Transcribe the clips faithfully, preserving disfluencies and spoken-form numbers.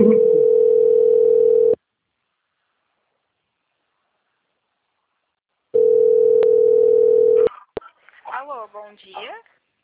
Alô, bom dia.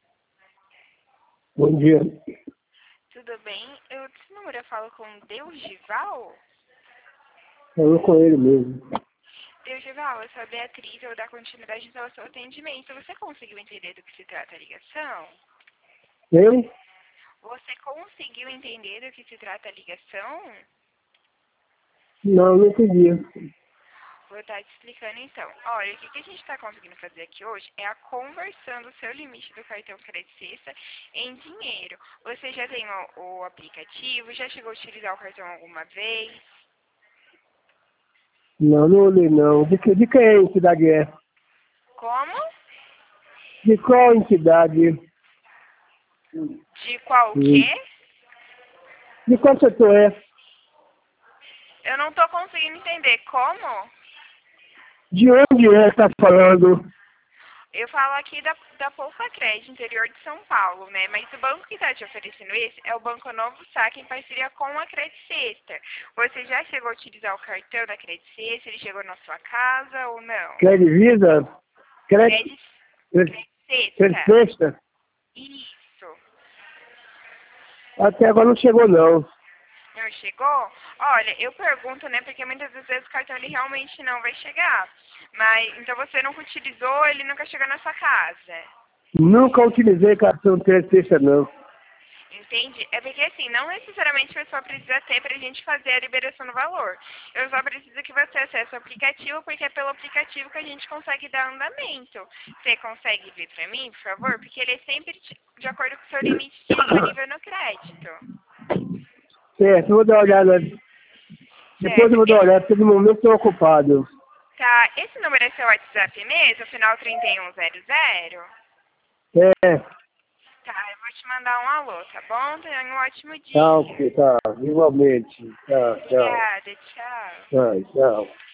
Bom dia. Tudo bem? Eu, esse número eu falo com Deus Gival? Falou com ele mesmo. Deus Gival, eu sou a Beatriz, eu vou dar continuidade ao seu atendimento. Você conseguiu entender do que se trata a ligação? Eu? Você conseguiu entender do que se trata a ligação? Não, não entendi. Vou estar te explicando então. Olha, o que, que a gente está conseguindo fazer aqui hoje é a conversão do seu limite do cartão Crédito Sexta em dinheiro. Você já tem o, o aplicativo? Já chegou a utilizar o cartão alguma vez? Não, não olhei não. De que, de que entidade é? Como? De qual entidade? De qual o Hum. quê? De qual setor é? Eu não tô conseguindo entender. Como? De onde é que tá falando? Eu falo aqui da, da Poupa Crédito, interior de São Paulo, né? Mas o banco que está te oferecendo esse é o Banco Novo Saque em parceria com a Crédito Sexta. Você já chegou a utilizar o cartão da Crédito Sexta? Ele chegou na sua casa ou não? Crédito Visa? Crédito Crédito Crédito Sexta? Sexta? Isso. Até agora não chegou não. Não chegou? Olha, eu pergunto, né? Porque muitas vezes o cartão ele realmente não vai chegar. Mas, então você nunca utilizou, ele nunca chegou na sua casa. Nunca utilizei cartão Crédito Sexta não. Entende? É porque assim, não necessariamente a pessoa precisa ter pra gente fazer a liberação do valor. Eu só preciso que você acesse o aplicativo, porque é pelo aplicativo que a gente consegue dar andamento. Você consegue ver pra mim, por favor? Porque ele é sempre de acordo com o seu limite disponível no crédito. Certo, vou dar uma olhada. Depois Certo? eu vou dar uma Esse, olhada, porque no momento estou ocupado. tá, esse número é seu WhatsApp mesmo, final trinta e um zero zero? É, Tá, eu vou te mandar um alô, tá bom? Tenha um ótimo dia. tá, ok, tá, igualmente. Tá, tchau. Obrigada, tchau. Tá, tchau.